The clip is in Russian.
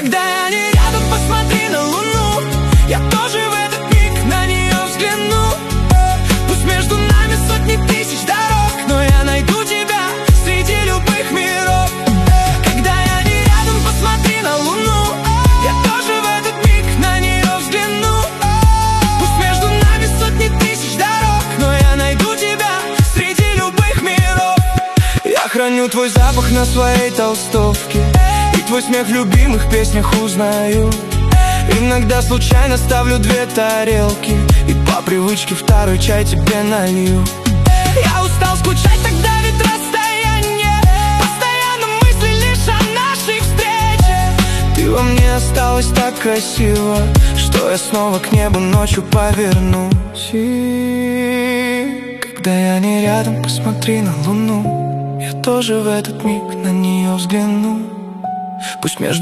Когда я не рядом, посмотри на луну. Я тоже в этот миг на нее взгляну. Пусть между нами сотни тысяч дорог, но я найду тебя среди любых миров. Когда я не рядом, посмотри на луну. Я тоже в этот миг на нее взгляну. Пусть между нами сотни тысяч дорог, но я найду тебя среди любых миров. Я храню твой запах на своей толстовке, и твой смех в любимых песнях узнаю. Иногда случайно ставлю 2 тарелки, и по привычке 2-й чай тебе налью. Я устал скучать, тогда ведь расстояние. Постоянно мысли лишь о нашей встрече. Ты во мне осталась так красиво, что я снова к небу ночью повернусь. И когда я не рядом, посмотри на луну. Я тоже в этот миг на нее взгляну. Пусть между